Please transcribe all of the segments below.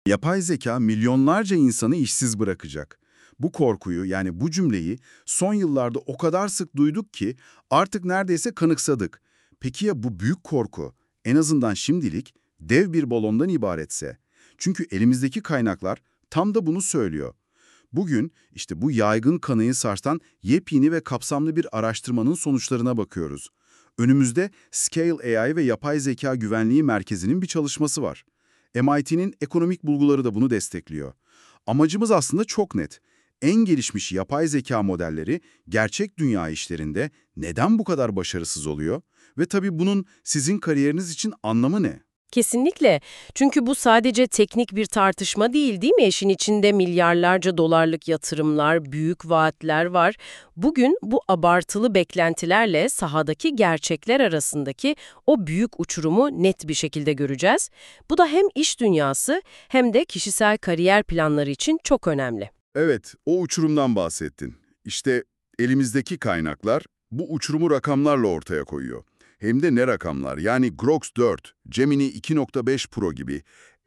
Yapay zeka milyonlarca insanı işsiz bırakacak. Bu korkuyu yani bu cümleyi son yıllarda o kadar sık duyduk ki artık neredeyse kanıksadık. Peki ya bu büyük korku en azından şimdilik dev bir balondan ibaretse? Çünkü elimizdeki kaynaklar tam da bunu söylüyor. Bugün işte bu yaygın kanıyı sarsan yepyeni ve kapsamlı bir araştırmanın sonuçlarına bakıyoruz. Önümüzde Scale AI ve Yapay Zeka Güvenliği Merkezi'nin bir çalışması var. MIT'nin ekonomik bulguları da bunu destekliyor. Amacımız aslında çok net. En gelişmiş yapay zeka modelleri gerçek dünya işlerinde neden bu kadar başarısız oluyor? Ve tabii bunun sizin kariyeriniz için anlamı ne? Kesinlikle. Çünkü bu sadece teknik bir tartışma değil mi? İşin içinde milyarlarca dolarlık yatırımlar, büyük vaatler var. Bugün bu abartılı beklentilerle sahadaki gerçekler arasındaki o büyük uçurumu net bir şekilde göreceğiz. Bu da hem iş dünyası hem de kişisel kariyer planları için çok önemli. Evet, o uçurumdan bahsettin. İşte elimizdeki kaynaklar bu uçurumu rakamlarla ortaya koyuyor. Hem de ne rakamlar? Yani Grox 4, Gemini 2.5 Pro gibi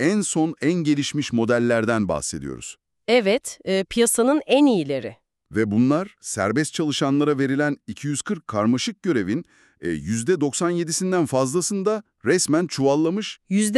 en gelişmiş modellerden bahsediyoruz. Evet, piyasanın en iyileri. Ve bunlar serbest çalışanlara verilen 240 karmaşık görevin %97'sinden fazlasında resmen çuvallamış.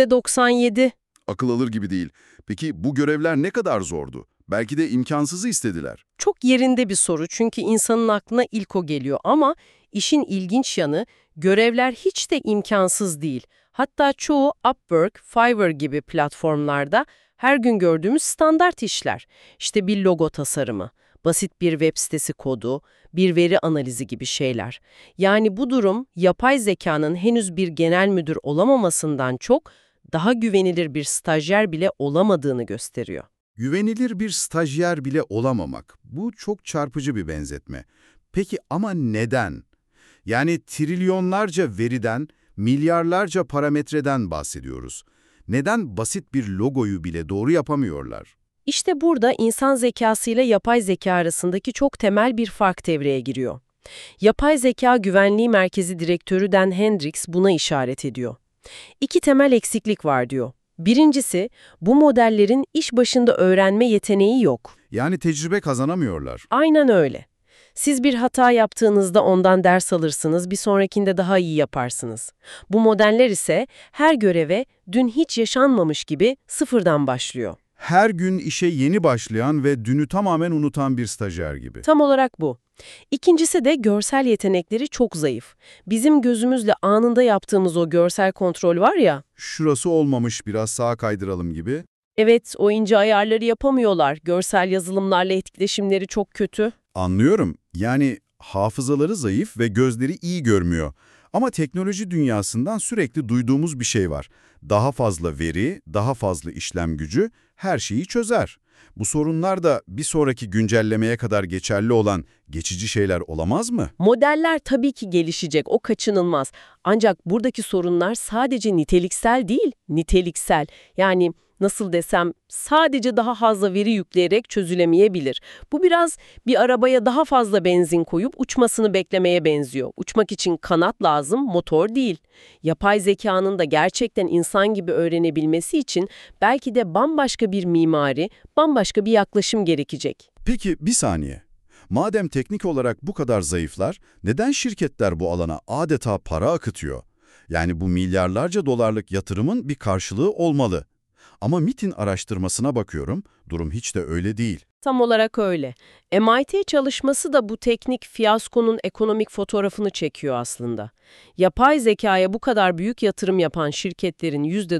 %97. Akıl alır gibi değil. Peki bu görevler ne kadar zordu? Belki de imkansızı istediler. Çok yerinde bir soru çünkü insanın aklına ilk o geliyor ama işin ilginç yanı görevler hiç de imkansız değil. Hatta çoğu Upwork, Fiverr gibi platformlarda her gün gördüğümüz standart işler. İşte bir logo tasarımı, basit bir web sitesi kodu, bir veri analizi gibi şeyler. Yani bu durum yapay zekanın henüz bir genel müdür olamamasından çok daha güvenilir bir stajyer bile olamadığını gösteriyor. Güvenilir bir stajyer bile olamamak. Bu çok çarpıcı bir benzetme. Peki ama neden? Yani trilyonlarca veriden, milyarlarca parametreden bahsediyoruz. Neden basit bir logoyu bile doğru yapamıyorlar? İşte burada insan zekasıyla yapay zeka arasındaki çok temel bir fark devreye giriyor. Yapay Zeka Güvenliği Merkezi Direktörü Dan Hendricks buna işaret ediyor. İki temel eksiklik var diyor. Birincisi, bu modellerin iş başında öğrenme yeteneği yok. Yani tecrübe kazanamıyorlar. Aynen öyle. Siz bir hata yaptığınızda ondan ders alırsınız, bir sonrakinde daha iyi yaparsınız. Bu modeller ise her göreve dün hiç yaşanmamış gibi sıfırdan başlıyor. Her gün işe yeni başlayan ve dünü tamamen unutan bir stajyer gibi. Tam olarak bu. İkincisi de görsel yetenekleri çok zayıf. Bizim gözümüzle anında yaptığımız o görsel kontrol var ya, Şurası olmamış, biraz sağa kaydıralım gibi. evet o ince ayarları yapamıyorlar. Görsel yazılımlarla etkileşimleri çok kötü. Anlıyorum. Yani hafızaları zayıf ve gözleri iyi görmüyor. Ama teknoloji dünyasından sürekli duyduğumuz bir şey var. Daha fazla veri, daha fazla işlem gücü her şeyi çözer. Bu sorunlar da bir sonraki güncellemeye kadar geçerli olan geçici şeyler olamaz mı? Modeller tabii ki gelişecek, o kaçınılmaz. Ancak buradaki sorunlar sadece niteliksel değil, niteliksel. Yani nasıl desem, sadece daha fazla veri yükleyerek çözülemeyebilir. Bu biraz bir arabaya daha fazla benzin koyup uçmasını beklemeye benziyor. Uçmak için kanat lazım, motor değil. Yapay zekanın da gerçekten insan gibi öğrenebilmesi için belki de bambaşka bir mimari, bambaşka bir yaklaşım gerekecek. Peki bir saniye. Madem teknik olarak bu kadar zayıflar, neden şirketler bu alana adeta para akıtıyor? Yani bu milyarlarca dolarlık yatırımın bir karşılığı olmalı. Ama MIT'in araştırmasına bakıyorum, durum hiç de öyle değil. Tam olarak öyle. MIT çalışması da bu teknik fiyaskonun ekonomik fotoğrafını çekiyor aslında. Yapay zekaya bu kadar büyük yatırım yapan şirketlerin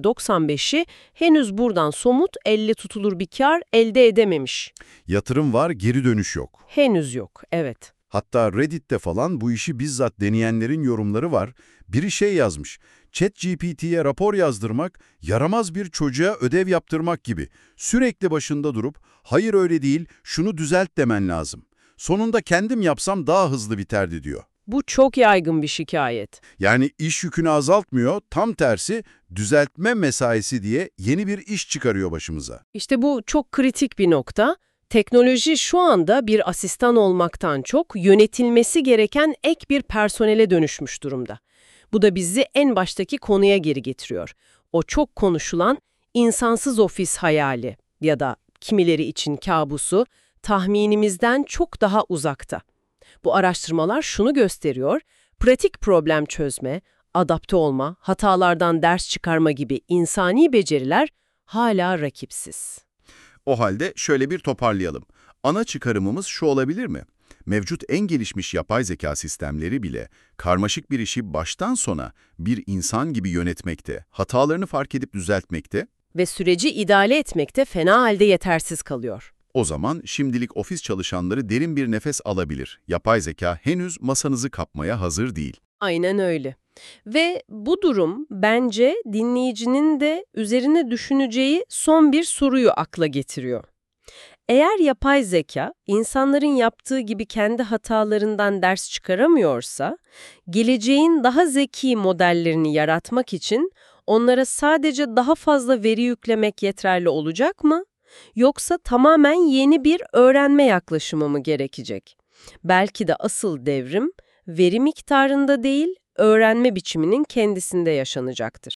%95'i henüz buradan somut, elle tutulur bir kar elde edememiş. Yatırım var, geri dönüş yok. Henüz yok, evet. Hatta Reddit'te falan bu işi bizzat deneyenlerin yorumları var. Biri şey yazmış, ChatGPT'ye rapor yazdırmak, yaramaz bir çocuğa ödev yaptırmak gibi. Sürekli başında durup, hayır öyle değil, şunu düzelt demen lazım. Sonunda kendim yapsam daha hızlı biterdi diyor. Bu çok yaygın bir şikayet. Yani iş yükünü azaltmıyor, tam tersi düzeltme mesaisi diye yeni bir iş çıkarıyor başımıza. İşte bu çok kritik bir nokta. Teknoloji şu anda bir asistan olmaktan çok yönetilmesi gereken ek bir personele dönüşmüş durumda. Bu da bizi en baştaki konuya geri getiriyor. O çok konuşulan insansız ofis hayali ya da kimileri için kabusu tahminimizden çok daha uzakta. Bu araştırmalar şunu gösteriyor, pratik problem çözme, adapte olma, hatalardan ders çıkarma gibi insani beceriler hala rakipsiz. O halde şöyle bir toparlayalım. Ana çıkarımımız şu olabilir mi? Mevcut en gelişmiş yapay zeka sistemleri bile karmaşık bir işi baştan sona bir insan gibi yönetmekte, hatalarını fark edip düzeltmekte. Ve süreci idare etmekte fena halde yetersiz kalıyor. O zaman şimdilik ofis çalışanları derin bir nefes alabilir. Yapay zeka henüz masanızı kapmaya hazır değil. Aynen öyle. Ve bu durum bence dinleyicinin de üzerine düşüneceği son bir soruyu akla getiriyor. Eğer yapay zeka insanların yaptığı gibi kendi hatalarından ders çıkaramıyorsa, geleceğin daha zeki modellerini yaratmak için onlara sadece daha fazla veri yüklemek yeterli olacak mı? Yoksa tamamen yeni bir öğrenme yaklaşımı mı gerekecek? Belki de asıl devrim veri miktarında değil, öğrenme biçiminin kendisinde yaşanacaktır.